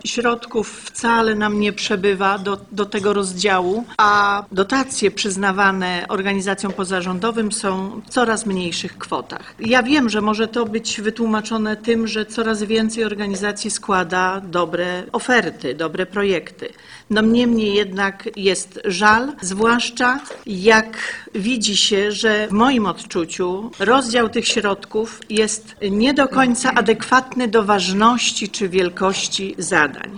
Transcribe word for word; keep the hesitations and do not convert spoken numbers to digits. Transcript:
Środków wcale nam nie przebywa do, do tego rozdziału, a dotacje przyznawane organizacjom pozarządowym są w coraz mniejszych kwotach. Ja wiem, że może to być wytłumaczone tym, że coraz więcej organizacji składa dobre oferty, dobre projekty. No niemniej jednak jest żal, zwłaszcza jak widzi się, że w moim odczuciu rozdział tych środków jest nie do końca adekwatny do ważności czy wielkości zadań.